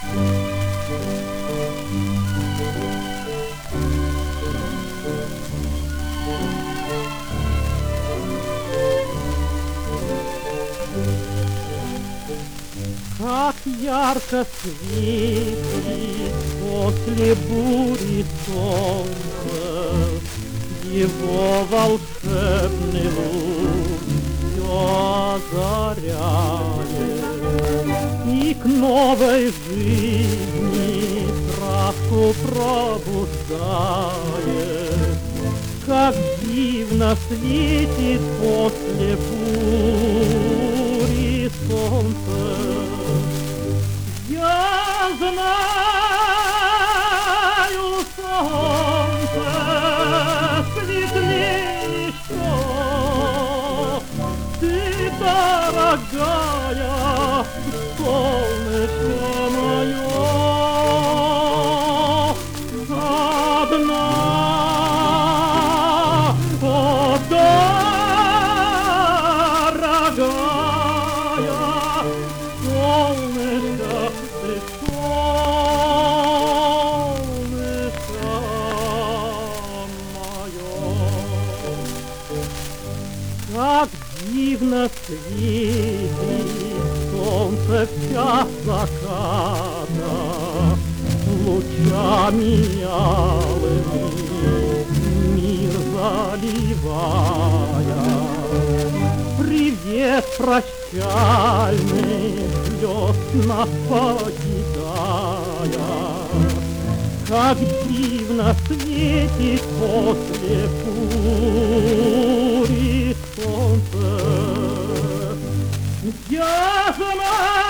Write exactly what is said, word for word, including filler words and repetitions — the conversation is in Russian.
Как ярко светит после бури солнце, его волшебный луч все озаряет, и к новой жизни краску пробуждает. Как дивно светит после бури солнце. Я знаю, солнце светлее еще. Ты, дорогая, солнышко мое, одна. О, дорогая, солнышко, ты солнышко мое. Как дивно светит солнце в час заката, лучами алыми мир заливая. Привет прощальный слез нас покидая. Как дивно светит после бури солнце. Я знаю,